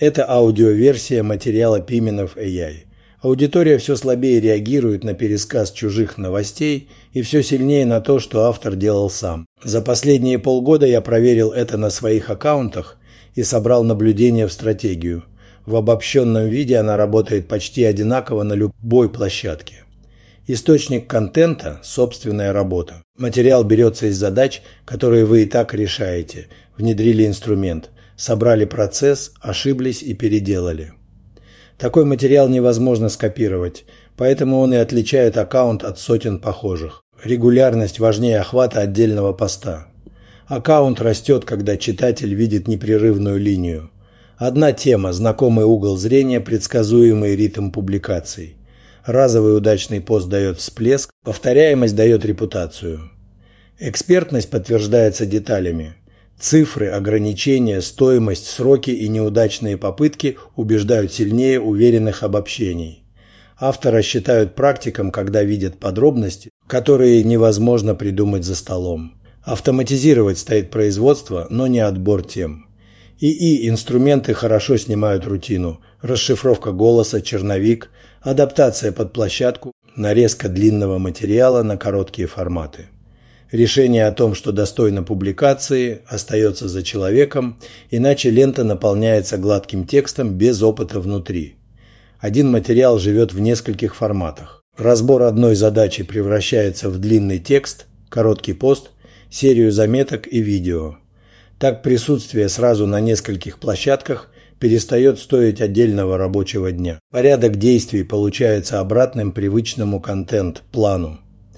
Это аудиоверсия материала Pimenov AI. Аудитория все слабее реагирует на пересказ чужих новостей и все сильнее на то, что автор делал сам. За последние полгода я проверил это на своих аккаунтах и собрал наблюдения в стратегию. В обобщенном виде она работает почти одинаково на любой площадке. Источник контента – собственная работа. Материал берется из задач, которые вы и так решаете. Внедрили инструмент, собрали процесс, ошиблись и переделали. Такой материал невозможно скопировать, поэтому он и отличает аккаунт от сотен похожих. Регулярность важнее охвата отдельного поста. Аккаунт растет, когда читатель видит непрерывную линию. Одна тема, знакомый угол зрения, предсказуемый ритм публикаций. Разовый удачный пост дает всплеск, повторяемость дает репутацию. Экспертность подтверждается деталями. Цифры, ограничения, стоимость, сроки и неудачные попытки убеждают сильнее уверенных обобщений. Автора считают практиком, когда видят подробности, которые невозможно придумать за столом. Автоматизировать стоит производство, но не отбор тем. ИИ-инструменты хорошо снимают рутину. Расшифровка голоса, черновик, адаптация под площадку, нарезка длинного материала на короткие форматы. Решение о том, что достойно публикации, остается за человеком, иначе лента наполняется гладким текстом без опыта внутри. Один материал живет в нескольких форматах. Разбор одной задачи превращается в длинный текст, короткий пост, серию заметок и видео. Так присутствие сразу на нескольких площадках перестает стоить отдельного рабочего дня. Порядок действий получается обратным привычному контент-плану.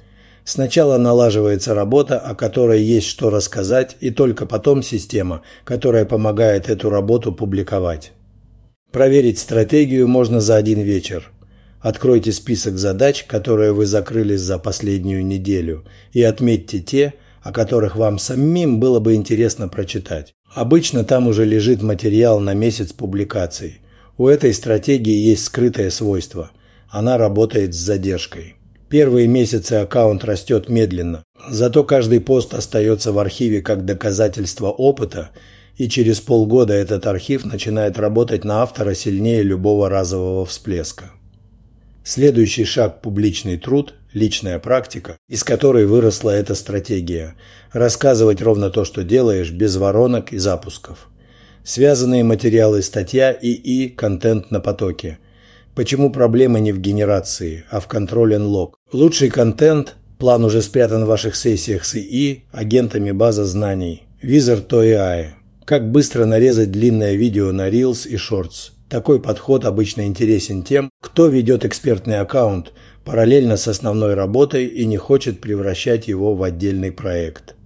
Сначала налаживается работа, о которой есть что рассказать, и только потом система, которая помогает эту работу публиковать. Проверить стратегию можно за один вечер. Откройте список задач, которые вы закрыли за последнюю неделю, и отметьте те, о которых вам самим было бы интересно прочитать. Обычно там уже лежит материал на месяц публикаций. У этой стратегии есть скрытое свойство. Она работает с задержкой. Первые месяцы аккаунт растет медленно, зато каждый пост остается в архиве как доказательство опыта, и через полгода этот архив начинает работать на автора сильнее любого разового всплеска. Следующий шаг – публичный труд, личная практика, из которой выросла эта стратегия. Рассказывать ровно то, что делаешь, без воронок и запусков. Связанные материалы, статья, ИИ, контент на потоке. Почему проблема не в генерации, а в контроле лог? Лучший контент, план уже спрятан в ваших сессиях с ИИ, агентами база знаний. Wizard.ai. Как быстро нарезать длинное видео на Reels и Shorts. Такой подход обычно интересен тем, кто ведет экспертный аккаунт параллельно с основной работой и не хочет превращать его в отдельный проект.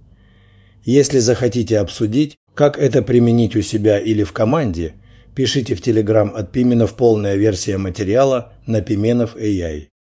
Если захотите обсудить, как это применить у себя или в команде, пишите в Telegram от Pimenov полная версия материала на Pimenov AI.